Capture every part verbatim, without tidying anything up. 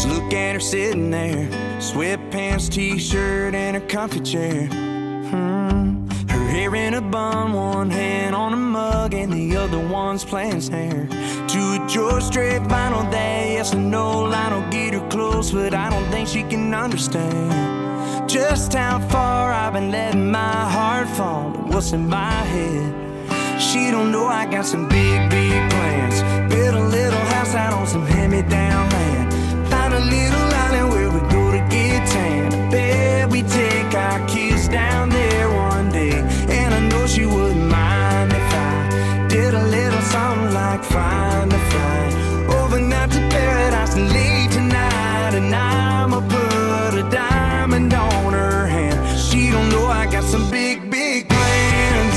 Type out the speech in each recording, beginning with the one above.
Just look at her sitting there, sweatpants, t-shirt, and her comfy chair. Hmm. Her hair in a bun, one hand on a mug, and the other one's playing snare to a George Strait vinyl that yes or no line will get her close, but I don't think she can understand just how far I've been letting my heart fall to what's in my head. She don't know I got some big, big plans. Build a little house out on some hand-me-down land. Find a little island where we go to get tan. I bet we take our kids down there one day, and I know she wouldn't mind if I did a little something like find a flight overnight to paradise and leave tonight. And I'ma put a diamond on her hand. She don't know I got some big, big plans.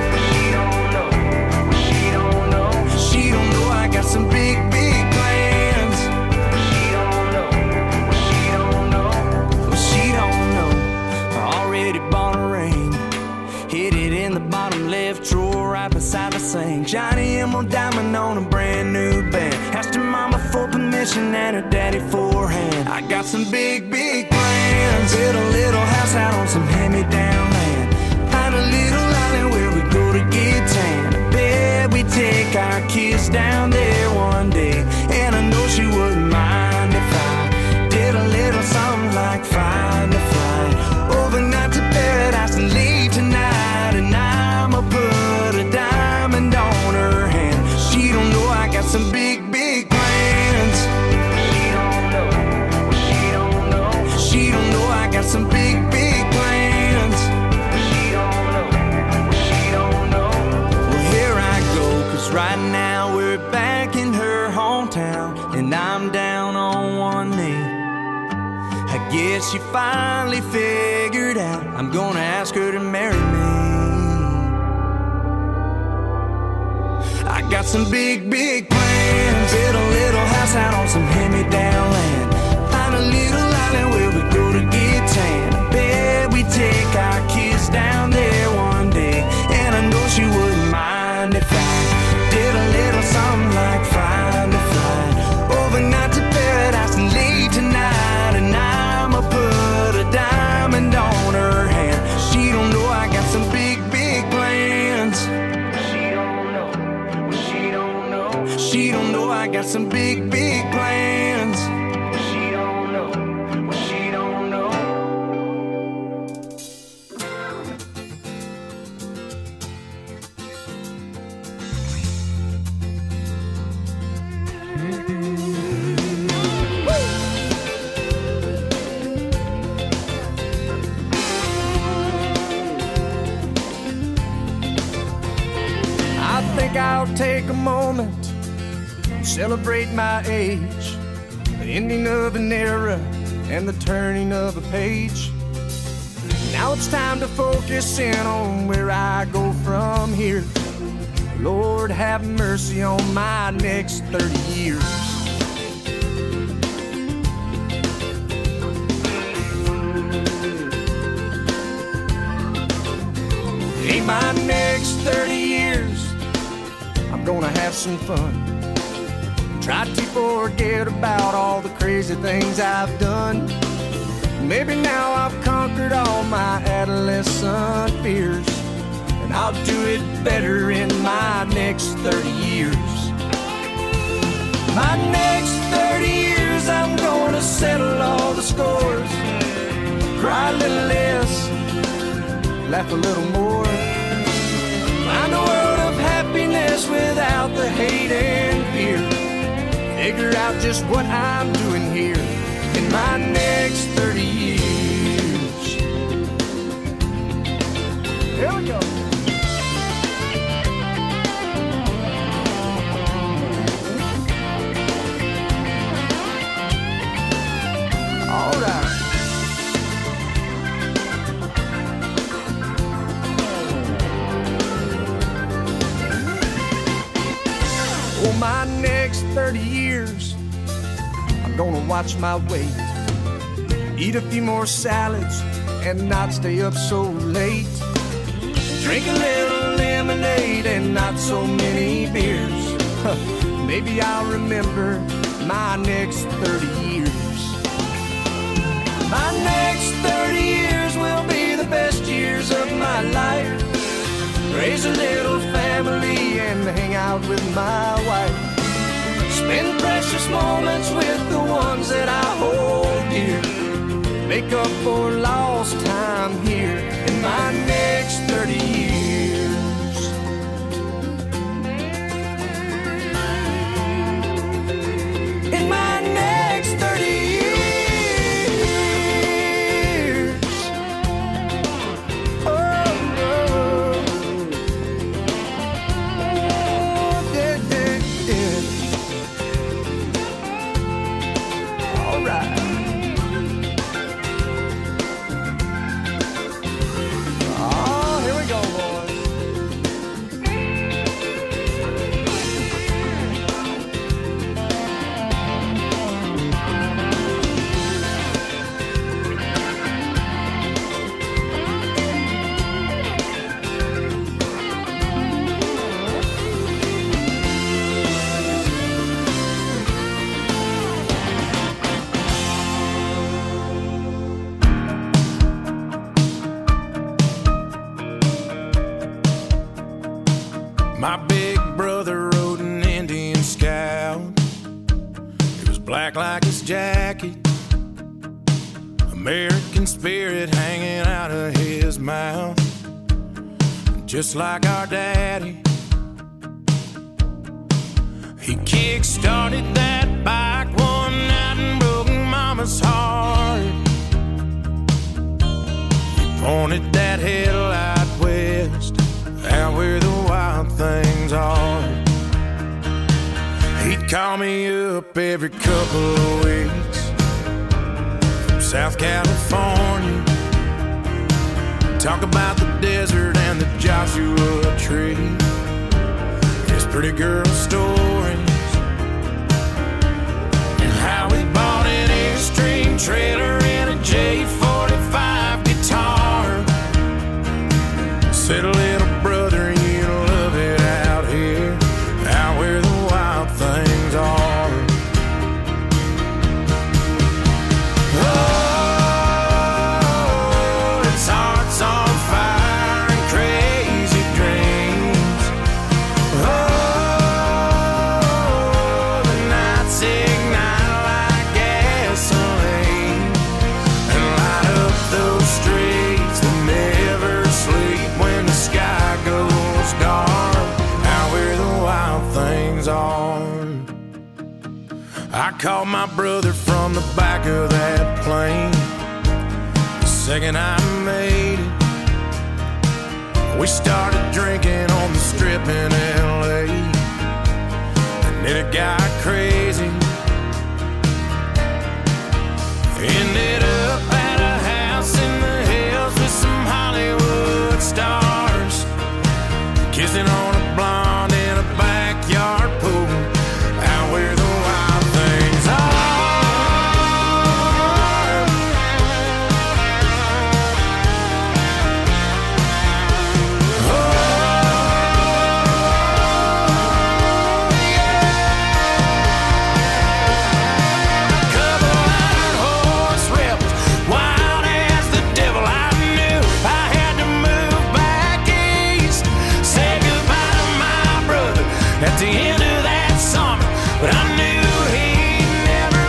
She don't know I got some big, big plans. She don't know, she don't know, well, she don't know. I already bought a ring, hid it in the bottom left drawer right beside the sink. Johnny Emerald diamond on a brand new band. Asked her mama for permission and her daddy for a hand. I got some big, big plans. Build a little house out on some hand-me-down land. Find a little island where we go to get tan. I bet we take our kids down there one day, and I know she wouldn't mind if I did a little something like find a flight overnight to paradise and leave tonight. And I'ma put a diamond on her hand. She don't know I got some big, big plans. She don't know, she don't know, she don't know I got some big, big plans. She don't know, she don't know. Well, here I go, 'cause right now we're back in her hometown, and I'm down on one knee. I guess she finally figured out I'm gonna ask her to marry me. I got some big, big plans. Build a little house out on some hand-me-down land. Find a little island where we go to get tan. I bet we take our kids down there one day, and I know she wouldn't mind if I did a little something like find a flight overnight to paradise and leave tonight. And I'ma put a diamond on her hand. She don't know I got some big, big plans. She don't know, she don't know, she don't know I got some big, big plans. She don't know, she don't know. I think I'll take a moment to celebrate my age, the ending of an era and the turning of a page. Now it's time to focus in on where I go from here. Lord, have mercy on my next thirty years. In my next thirty years, I'm gonna have some fun. Try to forget about all the crazy things I've done. Maybe now I've conquered all my adolescent fears, and I'll do it better in my next thirty years. My next thirty years, I'm gonna settle all the scores. Cry a little less, laugh a little more. Find a world of happiness without the hate and fear. Figure out just what I'm doing here in my next thirty years. Here we go. All right. For my next thirty years, I'm gonna watch my weight, eat a few more salads, and not stay up so late. Drink a little lemonade and not so many beers. Maybe I'll remember my next thirty years. to hang out with my wife. Spend precious moments with the ones that I hold dear. Make up for lost time here in my next thirty years. In my next thirty years. My big brother rode an Indian Scout. It was black like his jacket, American spirit hanging out of his mouth. Just like our daddy, he kick-started that bike one night and broke Mama's heart. He pointed that headlight west, out where the wild things are. He'd call me up every couple of weeks from South California, talk about the desert and the Joshua Tree, his pretty girl stories, and how he bought an Airstream trailer and a J forty-five guitar. Said, little brother, you love it out here, out where the wild things are. Oh, it's hearts on fire and crazy dreams. Oh, the nights ignite like gasoline and light up those streets that never sleep when the sky goes dark, out where the wild things are. I called my brother from the back of that plane the second I made it. We started drinking on the strip in L A, and then it got crazy. Ended up at a house in the hills with some Hollywood stars, kissing on a blonde in a backyard pool, out where the wild things are. Oh, yeah. A couple hundred horse rebels, wild as the devil. I knew I had to move back east, say goodbye to my brother at the end of that summer, but I knew he'd never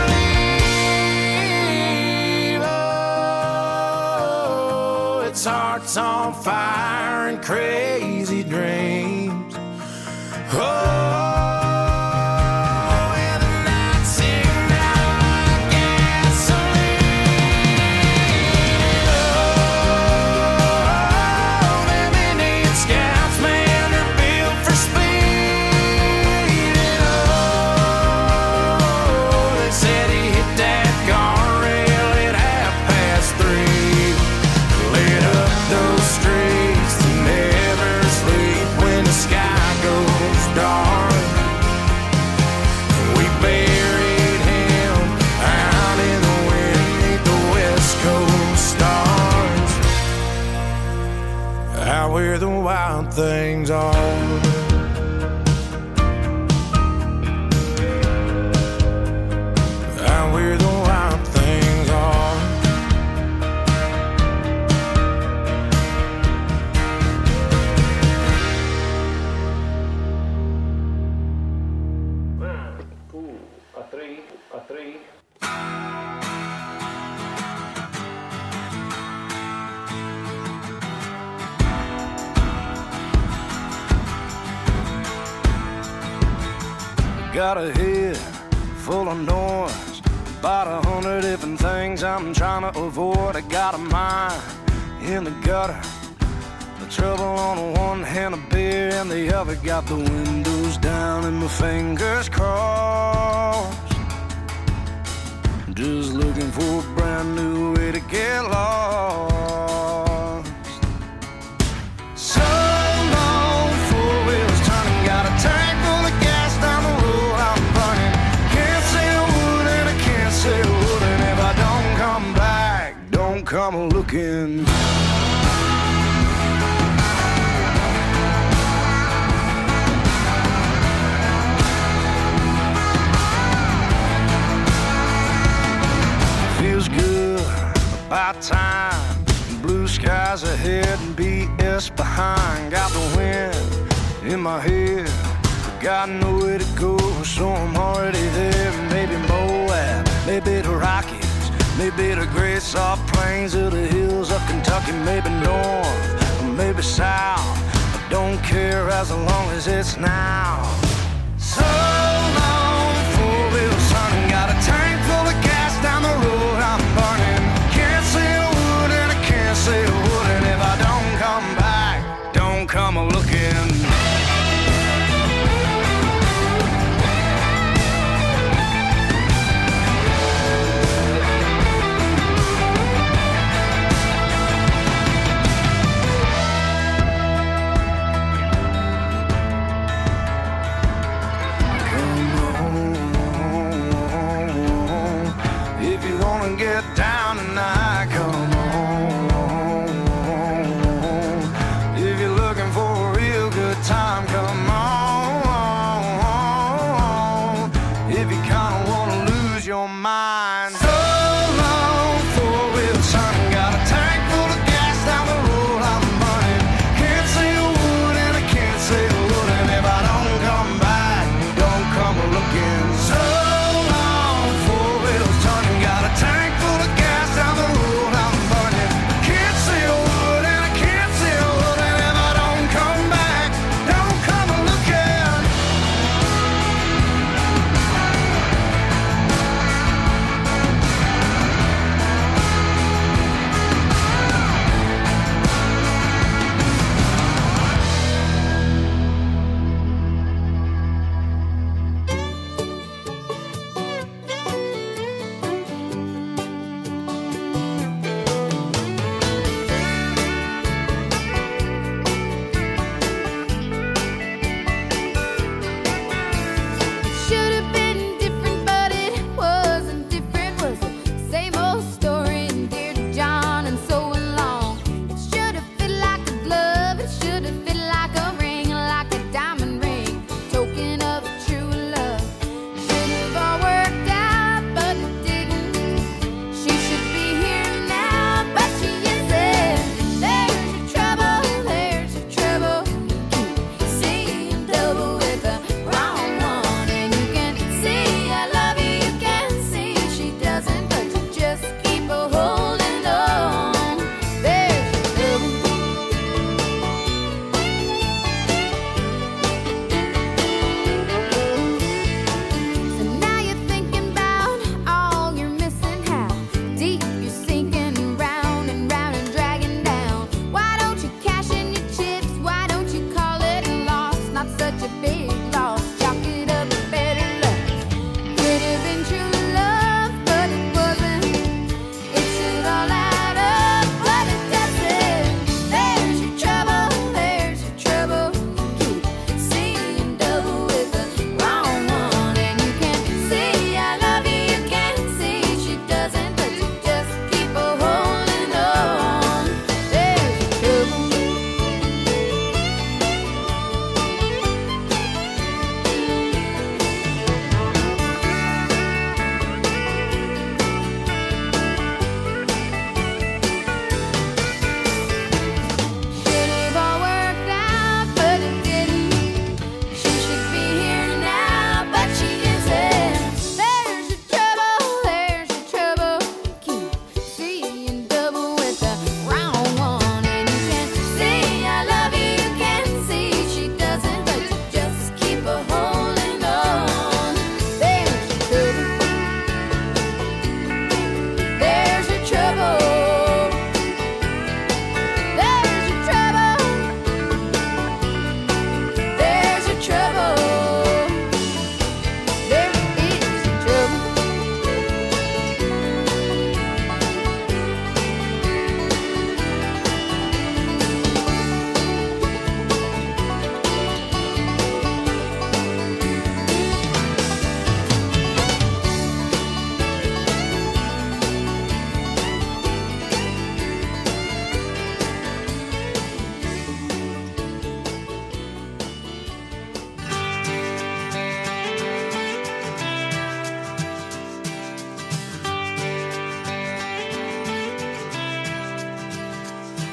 leave. Oh, it's hearts on fire and crazy dreams. Oh, and the nights ignite like gasoline. Oh, them Indian Scouts, man, they're built for speed. Oh, they said he hit that guardrail at half past three, lit up those streets that never sleep when the sky goes dark. We buried him out in the wind beneath the West Coast stars, out where the wild things are. Out where the wild things are. Got a head full of noise, about a hundred different things I'm trying to avoid. I got a mind in the gutter, the trouble on one hand, a beer in the other. Got the windows down and my fingers crossed, just looking for a brand new way to get lost. So long, four wheels turning, got a tank full of gas down the road I'm burning. Can't say a word and I can't say a word, and if I don't come back, don't come looking. Feels good, about time. Blue skies ahead and B S behind. Got the wind in my head, got nowhere to go, so I'm already there. Maybe Moab, maybe the Rockies, maybe the great soft plains of the hills of Kentucky. Maybe north, or maybe south, I don't care as long as it's now. So long, four wheels turning, got a tank full of gas down the road I'm burning. Can't say a word and I can't say a word, and if I don't come back, don't come looking. Get down tonight, come on. If you're looking for a real good time, come on. If you kinda wanna lose your mind, so long, four wheels turning, got a tank full of gas down the road I'm burning. Can't say a word and I can't say a word, and if I don't come back, don't come looking. So long, four wheels turning, got a tank down the road I'm burning. Can't say a word and I can't say a word, and if I don't come back, don't come looking.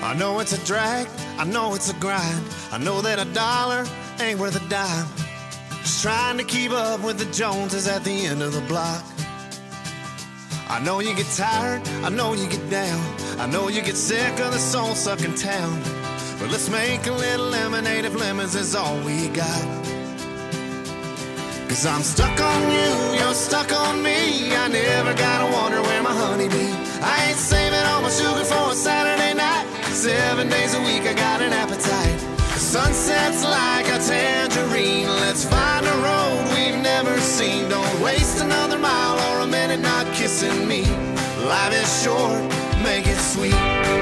I know it's a drag, I know it's a grind. I know that a dollar ain't worth a dime. Just trying to keep up with the Joneses at the end of the block. I know you get tired, I know you get down. I know you get sick of the soul-sucking town. But let's make a little lemonade if lemons is all we got. Cause I'm stuck on you, you're stuck on me. I never gotta wonder where my honey be. I ain't saving all my sugar for a Saturday night. Seven days a week I got an appetite. The sunset's like a tangerine. Let's find a road we've never seen. Don't waste another mile or a minute not kissing me. Life is short, make it sweet.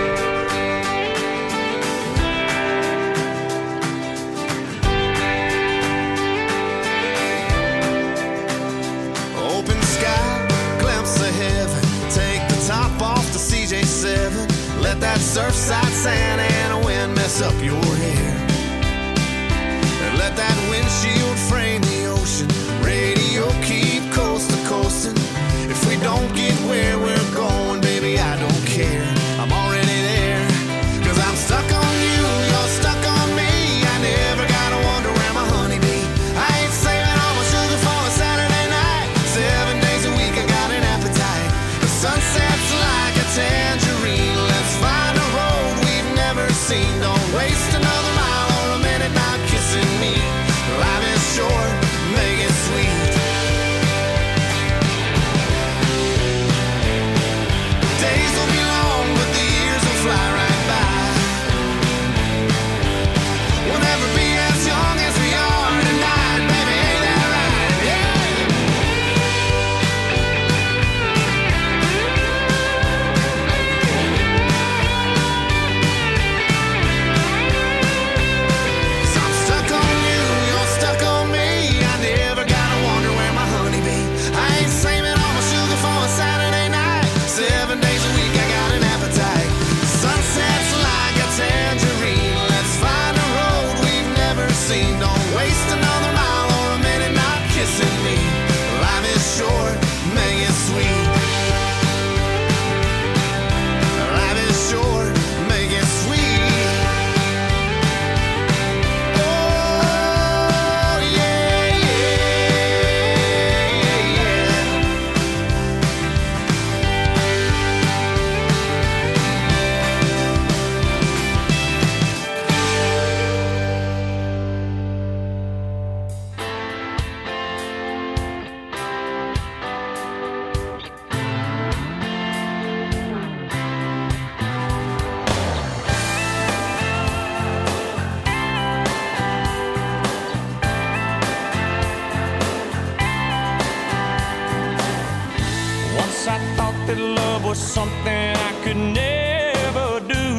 Open sky, glimpse of heaven. Take the top off the C J seven. Let that surfside Santa Ana wind mess up your hair. And let that windshield frame the ocean. Radio keep coast to coasting. If we don't get where we're going, baby, I don't care. I'm already there. Cause I'm stuck on you, you're stuck on me. I never gotta wonder where my honey be. I ain't saving all my sugar for a Saturday night. Seven days a week I got an appetite. The sunset's like a tangerine. Let's find a road we've never seen. Don't waste another mile or a minute not kissing me. Life is short, make it sweet. Days will be long, but the years will fly right by. We'll never be as young as we are tonight, baby, ain't that right? Yeah. So I'm stuck on you, you're stuck on me. I never gotta wonder where my honey be. I ain't saving all my sugar for a Saturday night. Seven days a week I got an appetite. Sunset's like a tangerine. Let's find a road we've never seen. Don't waste another mile or a minute not kissing me. Life is short, make it sweet. Life is short, make it sweet. Oh yeah, yeah, yeah. Once I thought that love was something I could never do.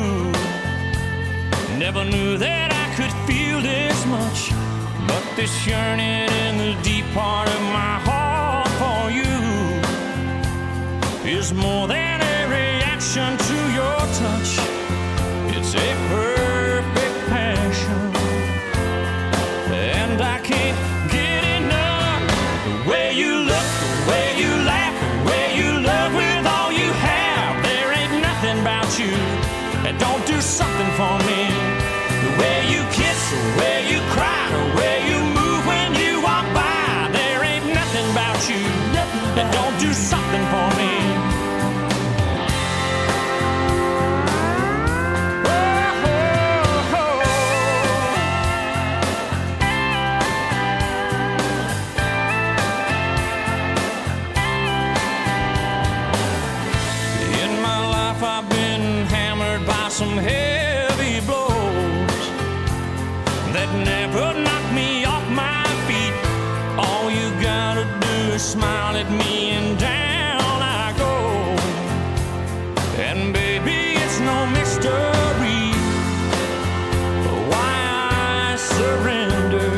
Never knew that I could feel this much. But this yearning in the deep part of my heart for you is more than a reaction to your touch. It's a perfect passion. And I can't get enough. The way you look, the way you laugh, the way you love with all you have. There ain't nothing about you that don't do something for me. The way you kiss, the way you cry, the way you move when you walk by. There ain't nothing about you that don't do something for me. Some heavy blows that never knock me off my feet. All you gotta do is smile at me and down I go. And baby, it's no mystery why I surrender.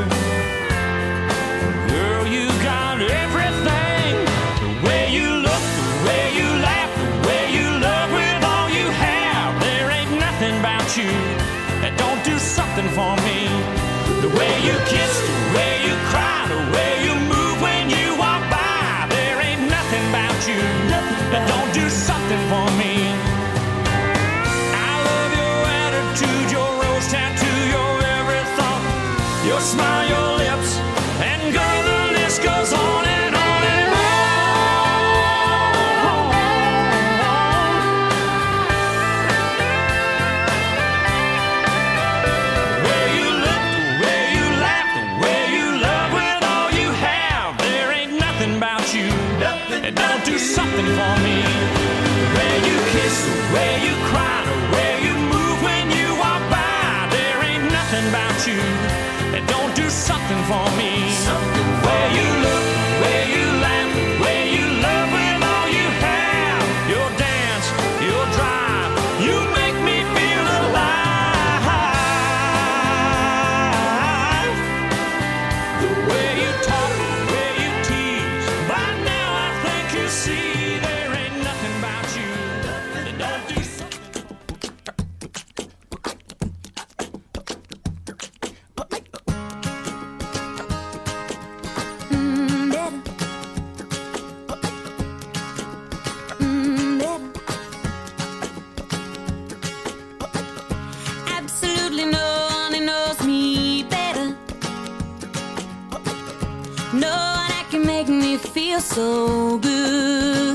Girl, you got everything. The way you look, the way you laugh, the way you love with all you have. There ain't nothing about you that don't do something for me. The way you kiss, the way you cry, the way you move when you walk by. There ain't nothing about you that don't do something for me. I love your kiss, the way you cry, the way you move when you walk by. There ain't nothing about you that don't do something for me. Something for way you look, way you laugh, way you love with all you have. Your dance, your drive, you make me feel alive. The way you talk, the way you tease, by now I think you see there ain't nothing about you that don't do something. Mm, better. Mm, better. Absolutely no one who knows me better. No one that can make me feel so good.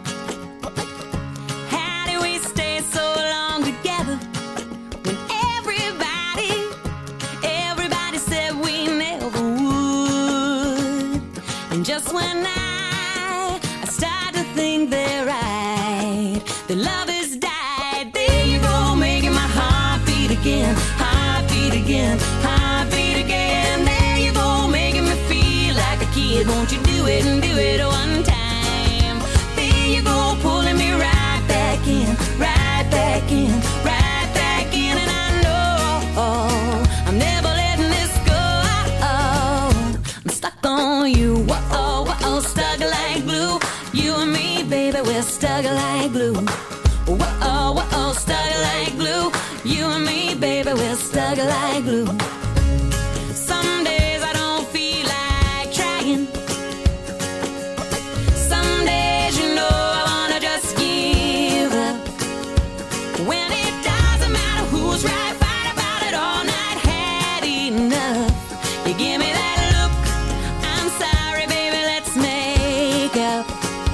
How do we stay so long together when everybody, everybody said we never would? And just when I, I start to think they're right, the love has died. There you go, making my heart beat again, heart beat again, heart beat again. There you go, making me feel like a kid. Won't you do it and do it one time? There you go, pulling me right back in, right back in, right back in. And I know I'm never letting this go. I'm stuck on you, whoa, whoa, stuck like glue. You and me, baby, we're stuck like glue. Whoa, whoa, stuck like glue. You and me, baby, we're stuck like glue. Some days I don't feel like trying. Some days, you know, I wanna just give up. When it doesn't matter who's right, fight about it all night, had enough. You give me that look, I'm sorry, baby, let's make up.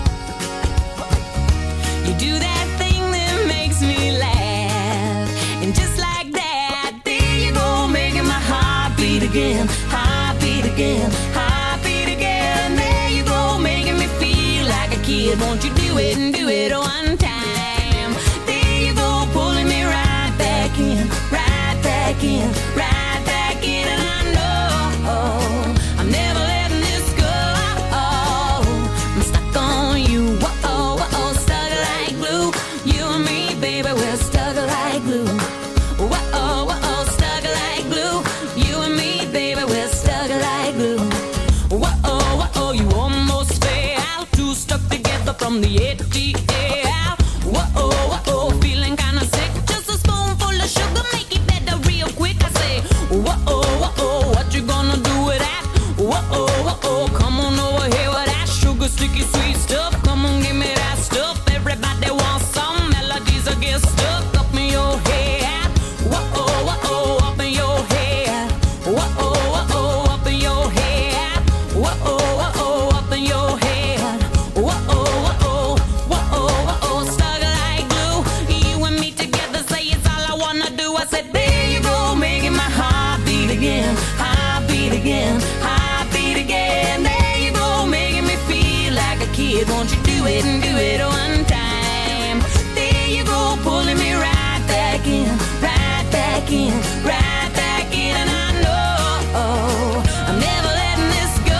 You do that thing that makes me laugh, and just like that, there you go, making my heart beat again, heart beat again, heart beat again. There you go, making me feel like a kid. Won't you do it and do it one time? There you go, pulling me right back in, right back in, right back in. And I know I'm never letting this go. I'm stuck on you, whoa, whoa, stuck like glue. You and me, baby, we're stuck like glue. Whoa, whoa, stuck like glue. You and me, baby, we're stuck like glue. Whoa, whoa, you almost fell out, two stuck together from the A T L. Whoa, whoa, feeling kinda sick. Just a spoonful of sugar, make it better real quick. I say, whoa, whoa, what you gonna do with that? Whoa, whoa, come on over here with that sugar, sticky, sweet stuff. Come on, give me that stuff. Everybody wants some melodies that get stuck up in your head. Whoa, whoa, up in your head. Whoa, whoa, up in your head. Whoa, whoa, up in your head. Whoa, whoa, whoa, stuck like glue. You and me together, say it's all I wanna do. I said, there you go, making my heart beat again, heart beat again, heart beat again. There you go, making me feel like a kid. Won't you do it and do it one time? There you go, pulling me right back in, right back in, right back in. And I know I'm never letting this go.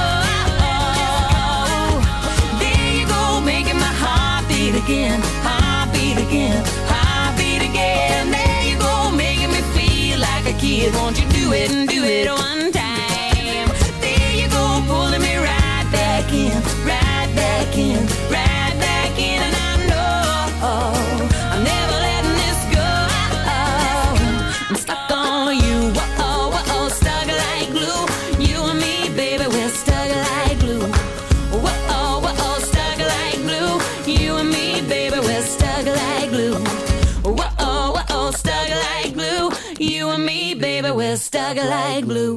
There you go, making my heart beat again, heart beat again, heart beat again. There you go, making me feel like a kid. Won't you do it and do it one time? There you go, pulling me right back in, right back in, right back in. And I know I'm never letting this go. I'm stuck on you, whoa, whoa, stuck like glue. You and me, baby, we're stuck like glue. Whoa, whoa, stuck like glue. You and me, baby, we're stuck like glue. Whoa, whoa, stuck like glue. You and me, baby, we're stuck like glue.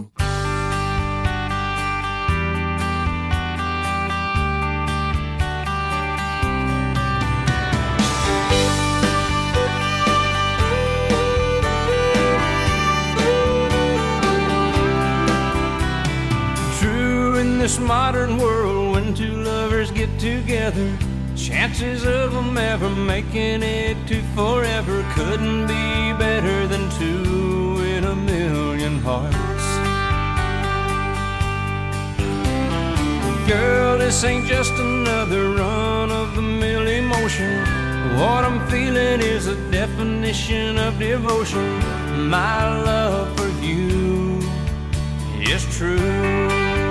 True, in this modern world, when two lovers get together, Chances of them ever making it to forever couldn't be better than two in a million hearts. Girl, this ain't just another run-of-the-mill emotion. What I'm feeling is a definition of devotion. My love for you is true.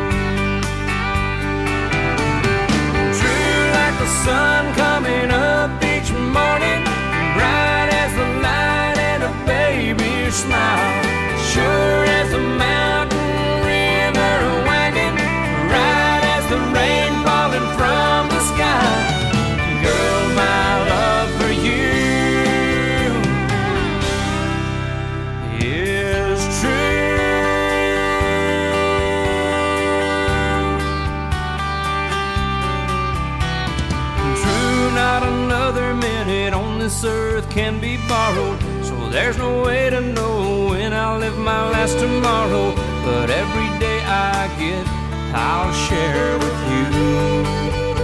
True like the sun coming up each morning, bright as the light and a baby's smile, sure as a mountain river wagging, right as the rain falling from the sky. Girl, my love for you is true. True, not another minute on this earth can be borrowed, so there's no way to know when I'll live my last tomorrow. But every day I get, I'll share with you.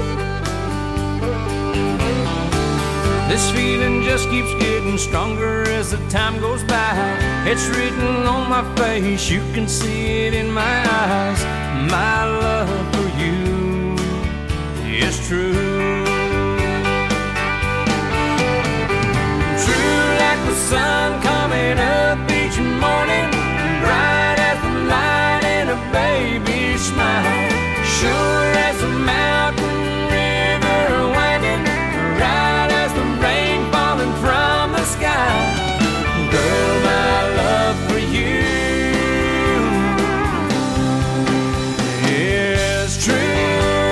This feeling just keeps getting stronger as the time goes by. It's written on my face, you can see it in my eyes. My love for you is true. True like the sun coming up each morning, bright as the light and a baby's smile, sure as a mountain river winding, right as the rain falling from the sky. Girl, my love for you is true.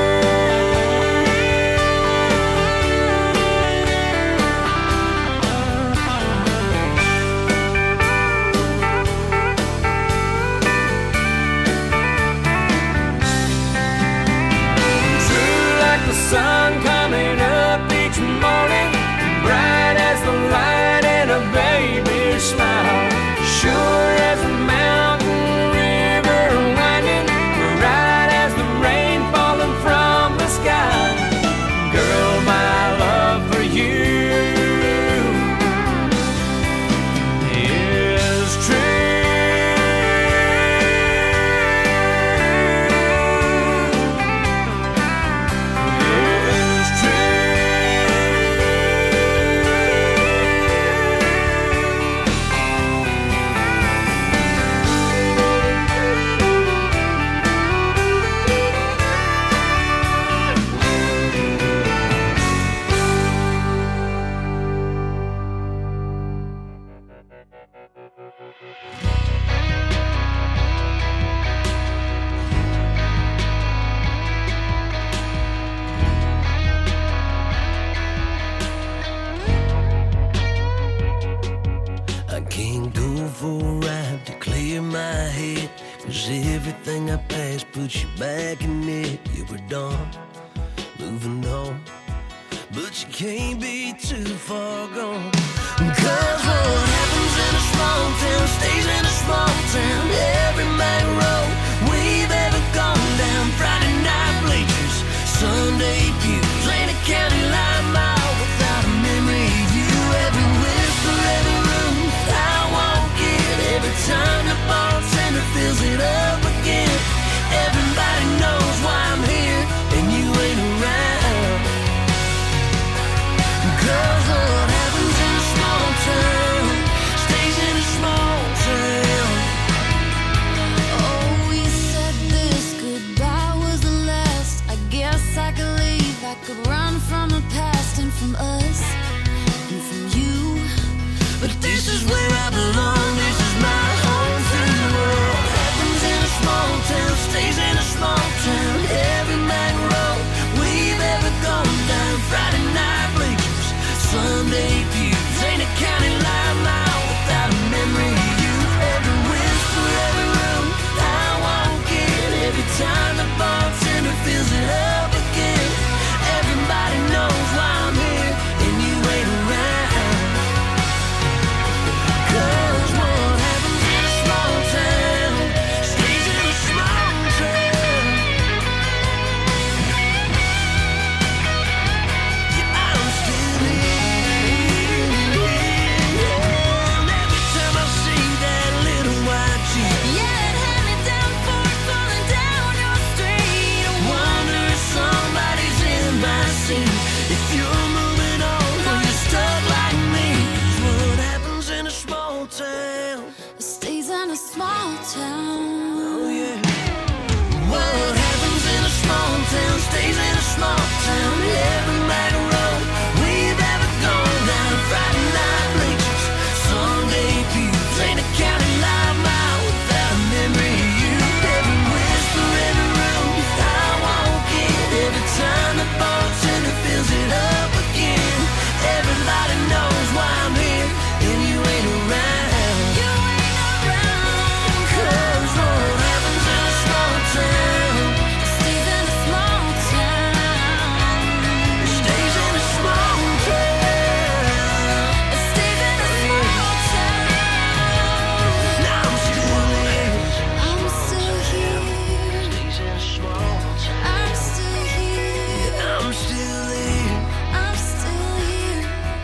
True like the sun coming up each morning, bright as the light and a baby's smile, sure as a mountain river winding, right as the rain falling from the sky. Girl, my love for you is true. Is I can't go for a ride to clear my head, 'cause everything I passed puts you back in it. You were done, moving on, but you can't be too far gone. 'Cause what happens in a small town stays in a small town. Every main road we've ever gone down, Friday night bleachers, Sunday pews, ain't a county line mile without a memory of you. Every whisper, every room I walk in, every time the bartender fills it up again. Everybody knows why I'm here and you ain't around. 'Cause what happens in a small town stays in a small town. Oh, you said this goodbye was the last. I guess I could leave, I could run from the past and from us and from you. But this is where I belong, this is my home free world. Happens in a small town, stays in a small town. Every main road we've ever gone down, Friday night bleachers, Sunday pews, ain't a county line mile without a memory of you. Every whisper, every room I walk in, every time the bartender fills it up again. Everybody knows why I'm here and you ain't around. 'Cause what happens in a small town stays in a small town. Yeah. small town. Oh yeah. What happens in a small town stays in a small town. Every night road we've ever gone down. Friday night bleachers, Sunday pews, ain't a county live mile without a memory of you. Every whisper, every room I walk in, every time the bartender fills it up again. Everybody knows why I'm here and you ain't around. You ain't around. 'Cause what happens in a small town Stays in a small town. stays in a small town. It stays in a small town. Now I'm still here. I'm still here. Stays in a small town. I'm still here. I'm still here. I'm still here.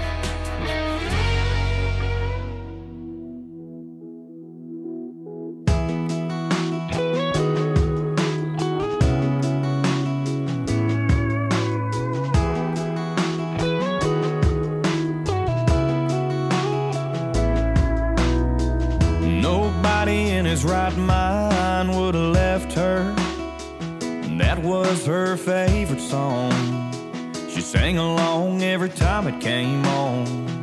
Nobody in his right mind would have left her. That was her favorite song. She sang along every time it came on.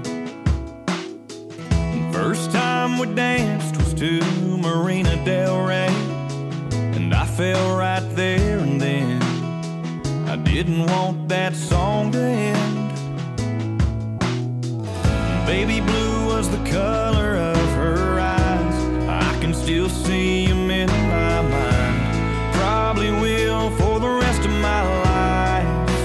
First time we danced was to Marina Del Rey, and I fell right there and then. I didn't want that song to end. Baby blue was the color of her eyes. I can still see them in my mind. Probably will for the rest of my life.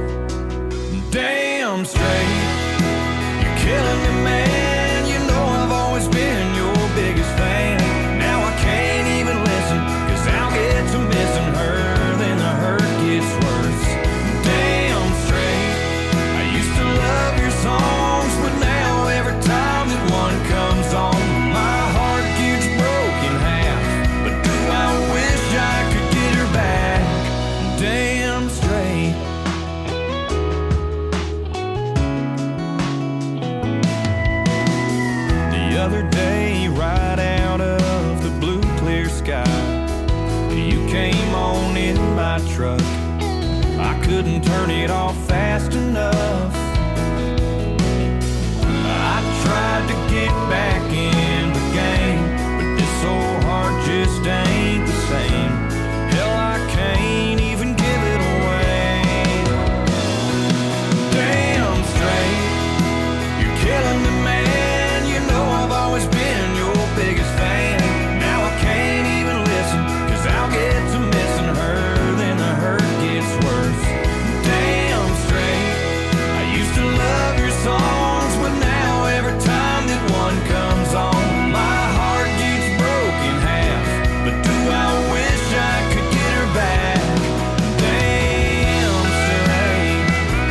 Damn straight, you're killing me, man. You know I've always been your biggest fan. Now I can't even listen, 'cause I'll get to missing her, then the hurt gets worse. Damn straight, I used to love your songs, but now every time that one comes on, my heart gets broken half. But do I wish I could get her back? Damn straight. The other day, right out of the blue clear sky, you came on in my truck. I couldn't turn it off fast enough. I tried to get back in the game, but this old heart just ain't the same. Hell, I can't even give it away. Damn straight, you're killing me, man. You know I've always been your biggest fan. Now I can't even listen, 'cause I'll get to missing her, then the hurt gets worse. Damn straight, I used to love your songs, but now every time that one comes on, my heart gets broken half. But do I wish I could get her back? Damn straight.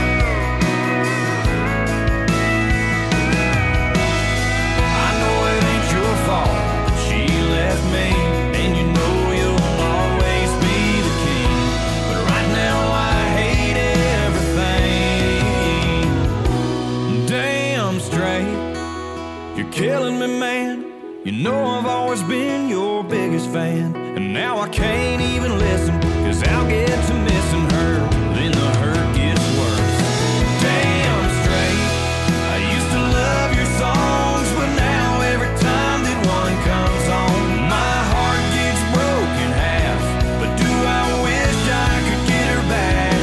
I know it ain't your fault that she left me, and you know you'll always be the king. But right now I hate everything. Damn straight, you're killing me, man. You know I've always been your biggest fan, and now I can't even listen, 'cause I'll get to missing her, then the hurt gets worse. Damn straight, I used to love your songs, but now every time that one comes on, my heart gets broken half. But do I wish I could get her back?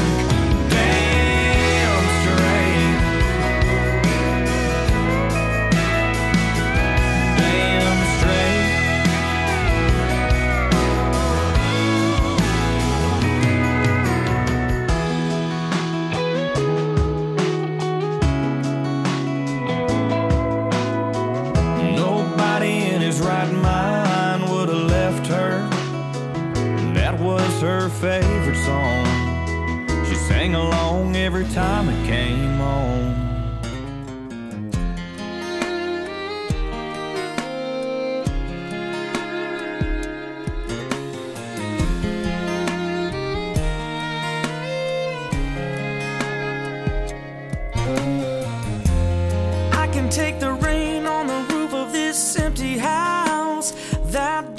Damn straight. Damn straight. Nobody in his right mind would have left her. That was her favorite song. She sang along every time it came on. I can take the rain on the roof of this empty house. That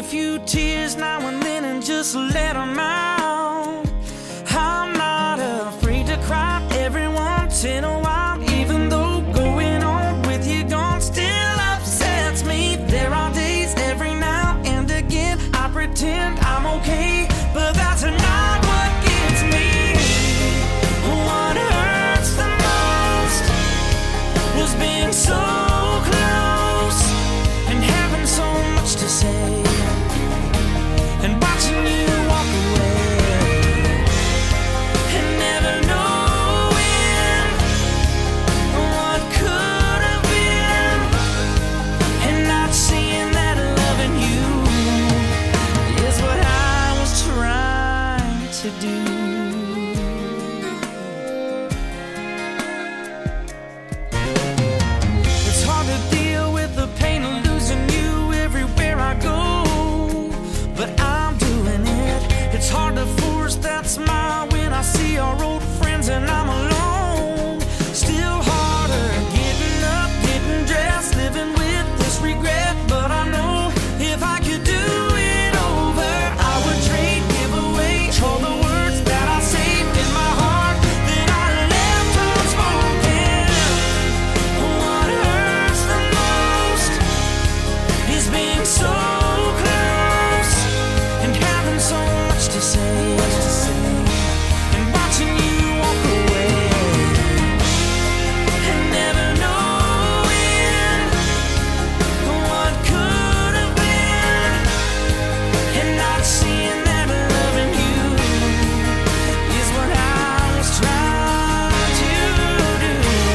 few tears now and then and just let them out. I'm not afraid to cry every once in a while, even though going on with you gone still upsets me. There are days every now and again I pretend I'm okay, but that's not what gets me. What hurts the most was being so close and having so much to say, and watching you walk away and never knowing what could have been, and not seeing that loving you is what I was trying to do. It's hard to deal with the pain of losing you everywhere I go, but I'm doing it. It's hard to force that smile when I see our old friends and I'm alone. Still harder getting up, getting dressed, living with this regret. But I know if I could do it over, I would trade, give away all the words that I saved in my heart that I left unspoken. What hurts the most is being so close and having so much to say, and watching you walk away and never knowing what could have been, and not seeing that loving you is what I was trying to do.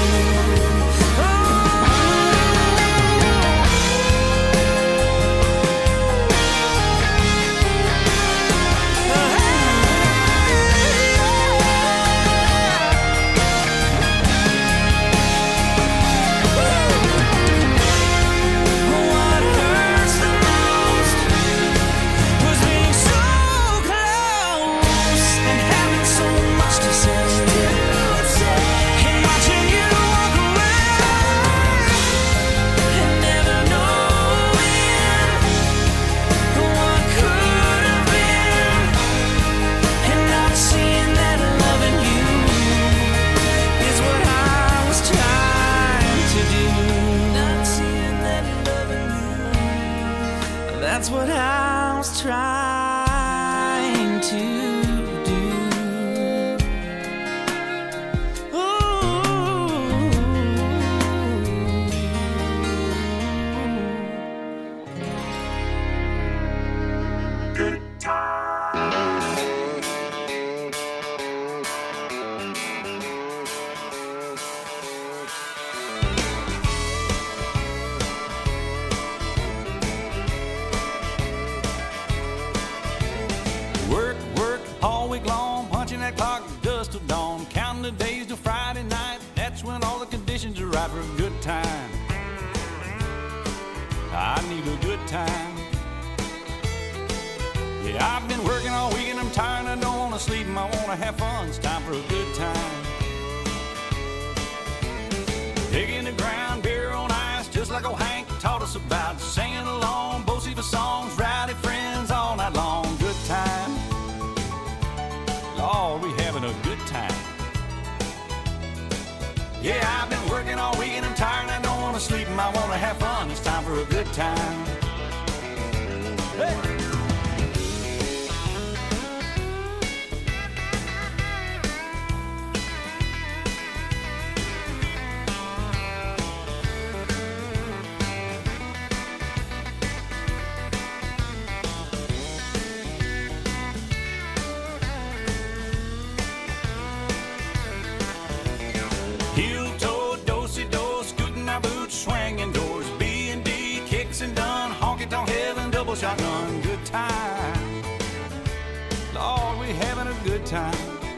What hurts the most was being so close and having so much to say, and watching you walk away and never knowing what could have been, and not seeing that loving you is what I was trying to do. Not seeing that loving you, that's what I was trying to do. Work, work all week long, punching that clock dust till dawn, counting the days till Friday night. That's when all the conditions are right for a good time. I need a good time. Yeah, I've been working all week and I'm tired. I don't want to sleep and I want to have fun. It's time for a good time. Digging the ground, beer on ice, just like old Hank taught us about. Singing along, Bocephus songs, rowdy friends all night long. Good time. Lord, we having a good time. Yeah, I've been working all week and I'm tired and I don't want to sleep and I want to have fun. It's time for a good time. Hey! Heel toe, do-si do, scooting our boots, swinging doors, B and D, kicks and done, honky tonk heaven, double shotgun, good time. Lord, we having a good time.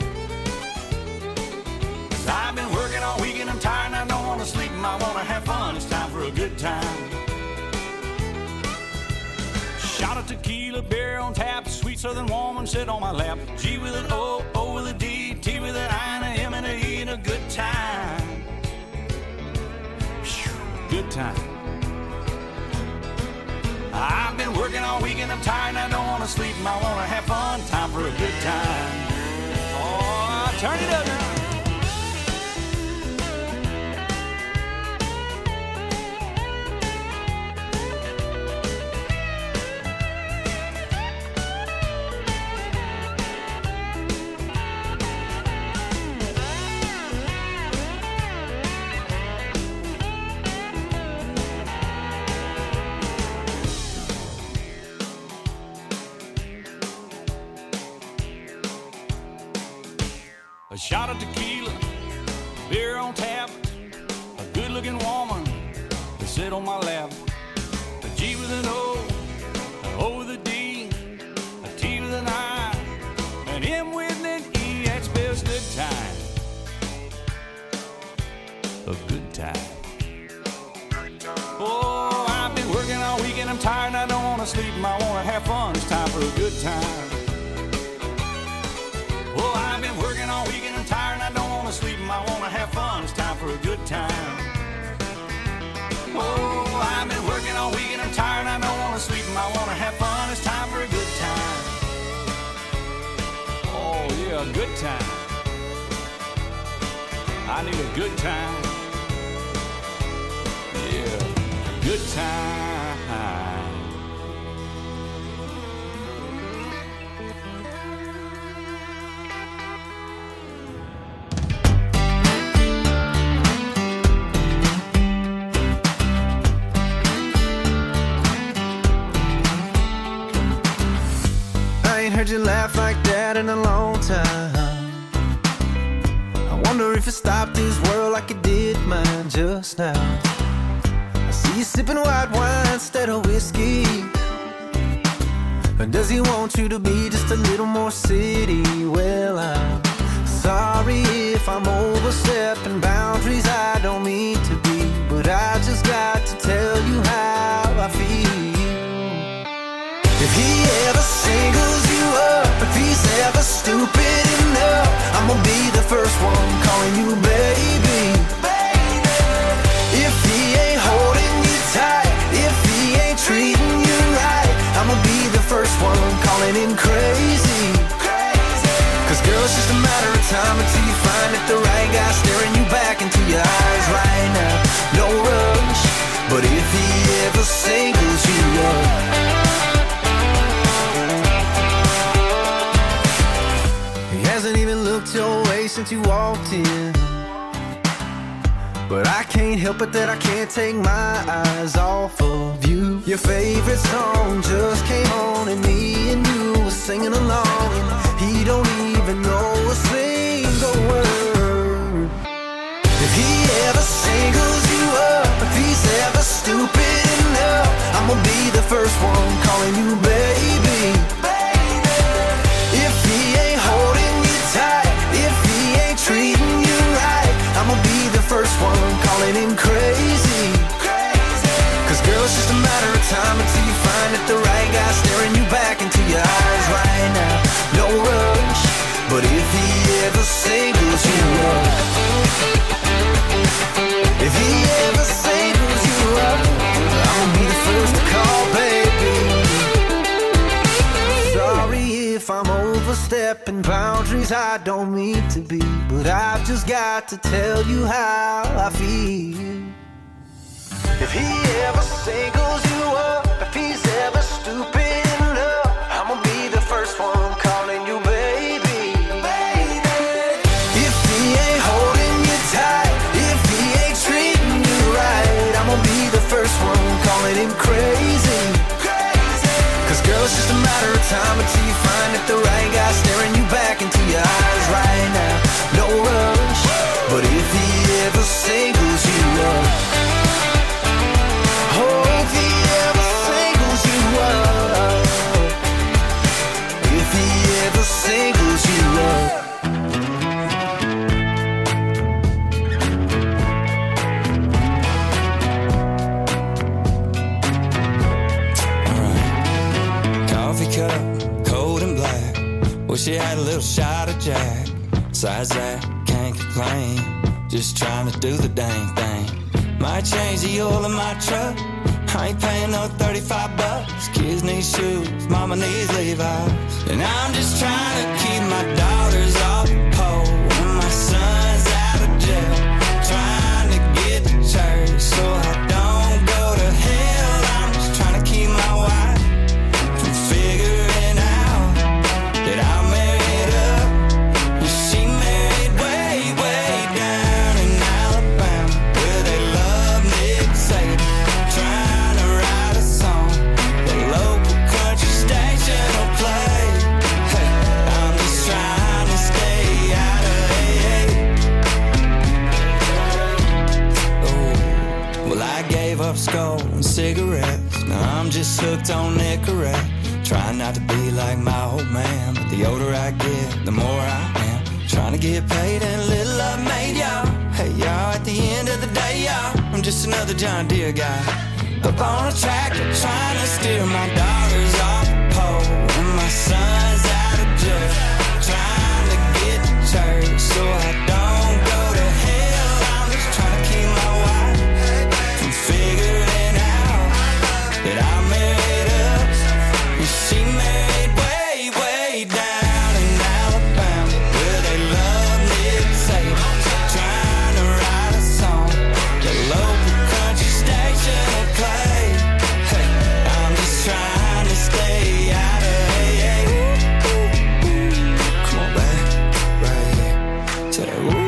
'Cause I've been working all week and I'm tired and I don't want to sleep and I want to have fun. It's time for a good time. Shot of tequila, beer on tap, sweet southern woman sit on my lap. G with an O, O with a D, T with an I and a M and a E, and a good time. Phew, good time. I've been working working all weekend, I'm tired, I don't wanna sleep, I wanna have fun, time for a good time. Oh, turn it up now. A shot of tequila, beer on tap, a good-looking woman to sit on my lap. A G with an O, an O with a D, a T with an I, an M with an E, that's best good time. A good time. Oh, I've been working all weekend, I'm tired, I don't wanna sleep, I wanna have fun, it's time for a good time. Oh, I've been working all weekend, I'm tired, I don't wanna sleep, I wanna have fun, it's time for a good time. Oh, I've been working all weekend, I'm tired, I don't wanna sleep, I wanna have fun, it's time for a good time. Oh, yeah, a good time. I need a good time. Yeah, a good time. Heard you laugh like that in a long time. I wonder if it stopped this world like it did mine just now. I see you sipping white wine instead of whiskey. And does he want you to be just a little more city? Well, I'm sorry if I'm overstepping boundaries I don't mean to be, but I just got to tell you how I feel. If he ever singles you up, if he's ever stupid enough, I'm gonna be the first one calling you baby. Baby. If he ain't holding you tight, if he ain't treating you right, I'm gonna be the first one calling him crazy. Crazy. Cause girl, it's just a matter of time until you find that the right guy staring you back into your eyes right now. No rush, but if he ever singles you up, hasn't even looked your way since you walked in, but I can't help it that I can't take my eyes off of you. Your favorite song just came on and me and you were singing along, and he don't even know a single word. If he ever singles you up, if he's ever stupid enough, I'm gonna be the first one calling you baby. Baby. If he ain't holding if he ain't treating you right, I'ma be the first one calling him crazy. Crazy. Cause girl, it's just a matter of time until you find that the right guy staring you back into your eyes right now. No rush, but if he ever singles you up, if he ever singles you up, I'ma be the first to call, baby. Sorry if I'm overstepping boundaries I don't mean to be, but I've just got to tell you how I feel. If he ever singles you up, if he's ever stupid enough, I'ma be the first one calling you baby. Baby. If he ain't holding you tight, if he ain't treating you right, I'ma be the first one calling him crazy. Cause girl, it's just a matter of time until you find that the right guy staring you back into your eyes right now. No rush, but if he ever singles you up, oh, if he ever singles you up, if he ever singles you up. Cup, cold and black. Wish you had a little shot of Jack. Besides that, can't complain. Just trying to do the dang thing. Might change the oil in my truck. I ain't paying no thirty-five bucks. Kids need shoes, mama needs Levi's. And I'm just trying to keep my daughters off the pole and my son's out of jail. Trying to get to church so I don't go to hell. I'm just trying to keep my wife from figuring out that I married up and she married way, way down in Alabama, where they love Nick Saban. Trying to write a song the local country station will play. Hey, I'm just trying to stay out of A A. Oh, well, I gave up skull and cigarettes. Now I'm just hooked on Nicorette. Trying not to be like my old man, but the older I get, the more I am. Trying to get paid and little I've made, y'all. Hey, y'all, at the end of the day, y'all, I'm just another John Deere guy up on a tractor trying to steer my daughters off the pole and my son's out of jail. Trying to get to church so I don't go to hell. I'm just trying to keep my wife from figuring out that I married up and she married way, way down in Alabama, where they love Nick Saban. Trying to write a song the local country station will play. Hey, I'm just trying to stay out of A A. Come on back, right here. Tell that ooh,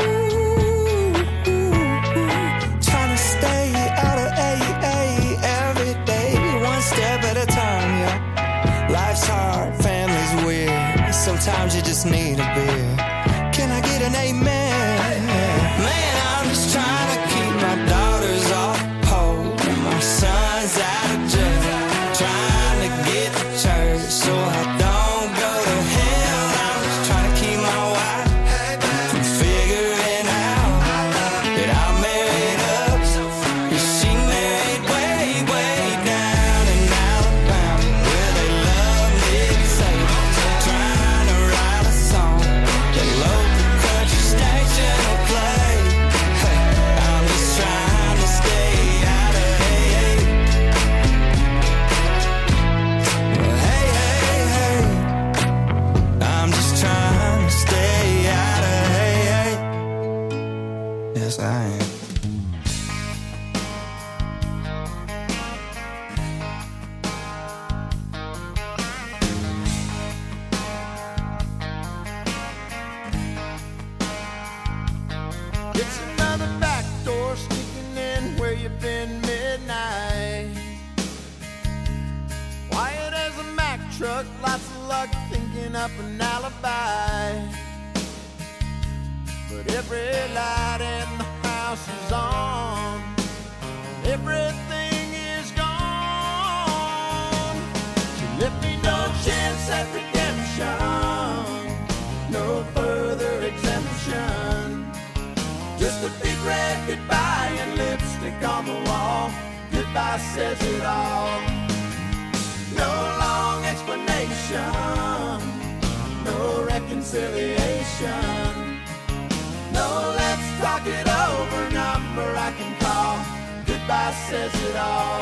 ooh, ooh. Trying to stay out of A A every day, one step at a time, yeah. Life's hard, family's weird. Sometimes you just need a beer. Can I get an amen? Man, I'm just trying to keep my daughters off the pole and my son's out of jail. Trying to get to church so I don't go to hell. I'm just trying to keep my wife from figuring out that I married up and she married way, way down in Alabama, where they love Nick Saban. Trying to write a song the local country station will play. Hey, I'm just trying to stay out of A A. Well, hey, hey, hey, I'm just trying to stay out of A A. Yes, I am. It's another back door sneaking in where you've been midnight. Quiet as a Mack truck, lots of luck thinking up an alibi. But every light in the house is on, everything is gone. She left me no chance at redemption, no further exemption. Just a big red goodbye and lipstick on the wall. Goodbye says it all. No long explanation, no reconciliation. No, let's talk it over, number I can call. Goodbye says it all.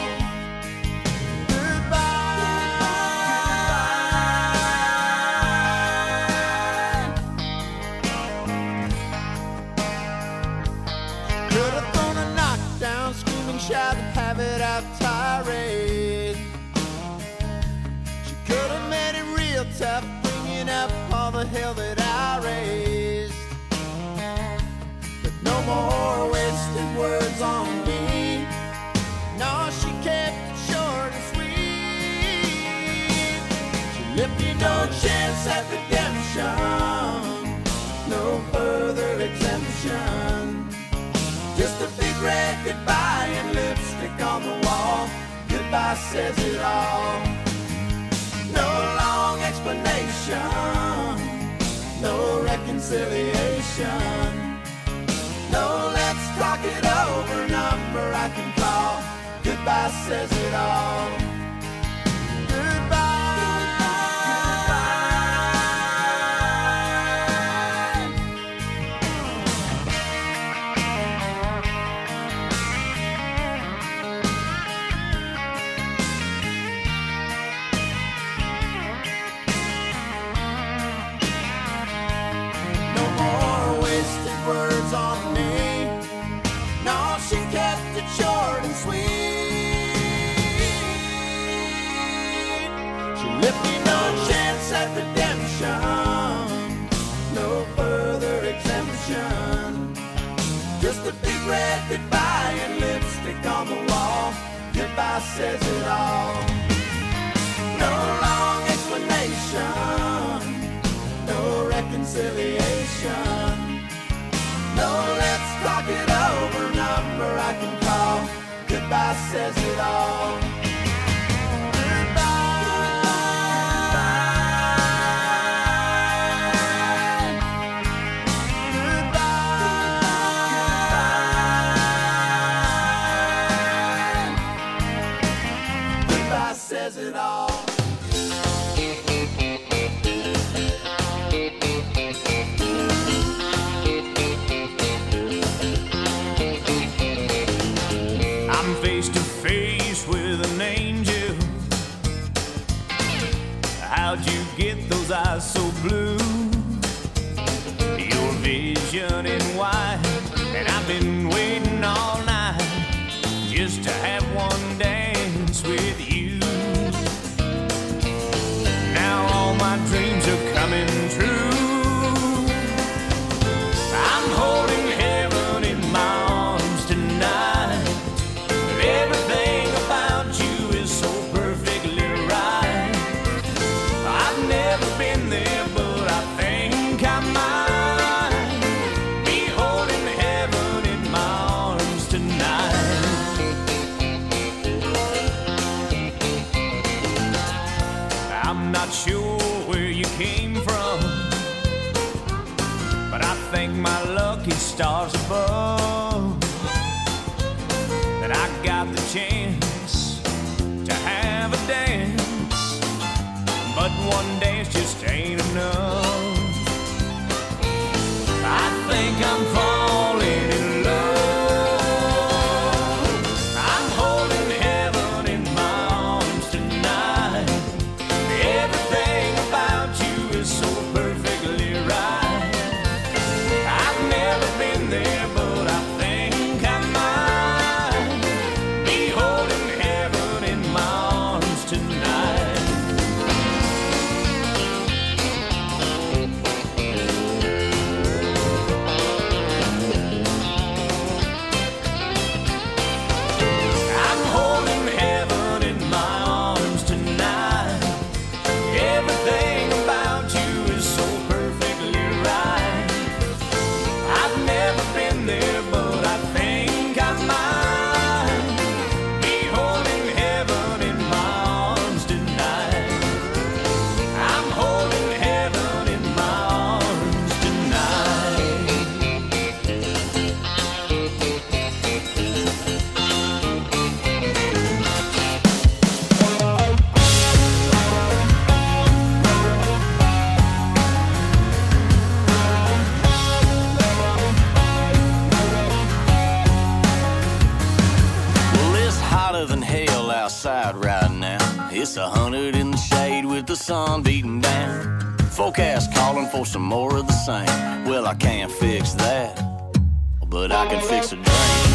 Could have thrown a knockdown, screaming, shout, have it out tirade. She could have made it real tough, bringing up all the hell that I raised. But no more wasted words on me. No, she kept it short and sweet. She left me no chance at redemption, no further exemption. Just a big red goodbye and lipstick on the wall. Goodbye says it all. No long explanation, no reconciliation. No, let's talk it over, number I can call. Goodbye says it all. Goodbye. Goodbye. on me. No, she kept it short and sweet. She left me no chance at redemption, no further exemption. Just a big red goodbye and lipstick on the wall. Goodbye says it all. No long explanation, no reconciliation. No, let's talk it over, number I can call. Goodbye says it all. Says it all. I'm face to face with an angel. How'd you get those eyes so blue? Your vision in white, and I've been waiting all night just to have one dance with you. Now all my dreams are coming true. I'm holding heaven in my arms tonight. Everything about you is so perfectly right. I've never been there, but I think I might be holding heaven in my arms tonight. I'm not sure where you came from, but I thank my lucky stars above that I got the chance to have a dance. But one dance just ain't enough. I think I'm falling in love. I'm holding heaven in my arms tonight. Everything about you is so perfectly right. I've never been there, but I think I might be holding heaven in my arms tonight. I'm holding heaven in my arms tonight. Everything about you is so perfectly right. I've never been there, but I think I might be holding heaven in my arms tonight. I'm holding heaven in my arms tonight. Well, it's hotter than hell outside right now. It's a hundred in the shade with the sun beating down. Forecast calling for some more of the same. Well, I can't fix that, but I can fix a drain.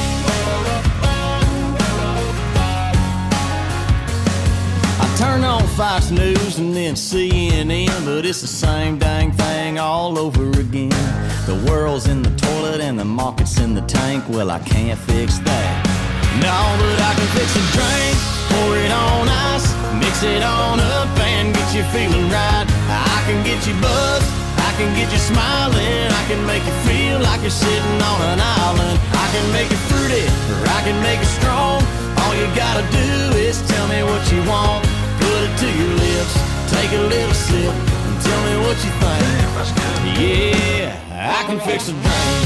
I turn on Fox News and then C N N, but it's the same dang thing all over again. The world's in the toilet and the market's in the tank. Well, I can't fix that. No, but I can fix a drink, pour it on ice, mix it on up and get you feeling right. I can get you buzzed, I can get you smiling, I can make you feel like you're sitting on an island. I can make you fruity, or I can make you strong. All you gotta do is tell me what you want. Put it to your lips, take a little sip, and tell me what you think. Yeah, I can fix a drink.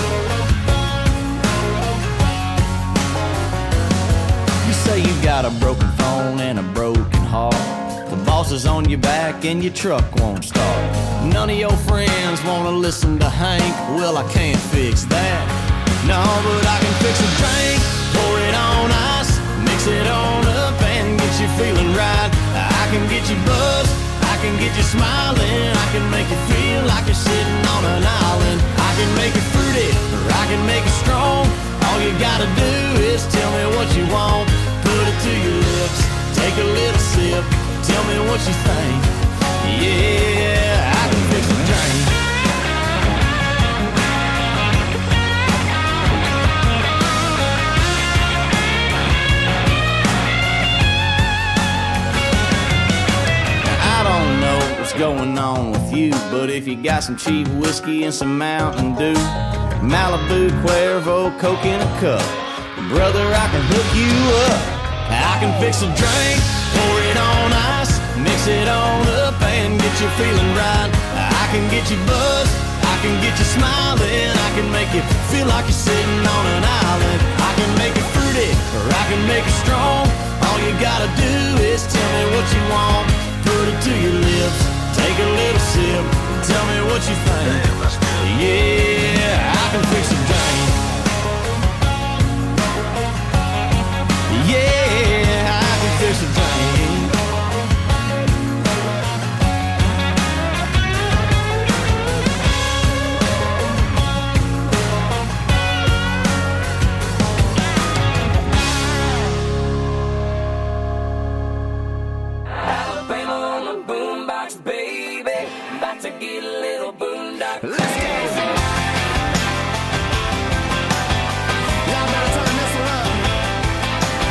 You say you got a broken phone and a broken heart. The boss is on your back and your truck won't start. None of your friends wanna listen to Hank. Well, I can't fix that. No, but I can fix a drink, pour it on ice, mix it on up and get you feeling right. I can get you buzzed, I can get you smiling, I can make you feel like you're sitting on an island. I can make you fruity, or you gotta do is tell me what you want. Put it to your lips, take a little sip. Tell me what you think. Yeah, I can fix a drink. I don't know what's going on with you, but if you got some cheap whiskey and some Mountain Dew, Malibu, Cuervo, Coke in a cup, brother, I can hook you up. I can fix a drink, pour it on ice, mix it on up and get you feeling right. I can get you buzzed, I can get you smiling, I can make you feel like you're sitting on an island. I can make it fruity, or I can make it strong. All you gotta do is tell me what you want. Put it to your lips, take a little sip, tell me what you think. Yeah, I can fix it.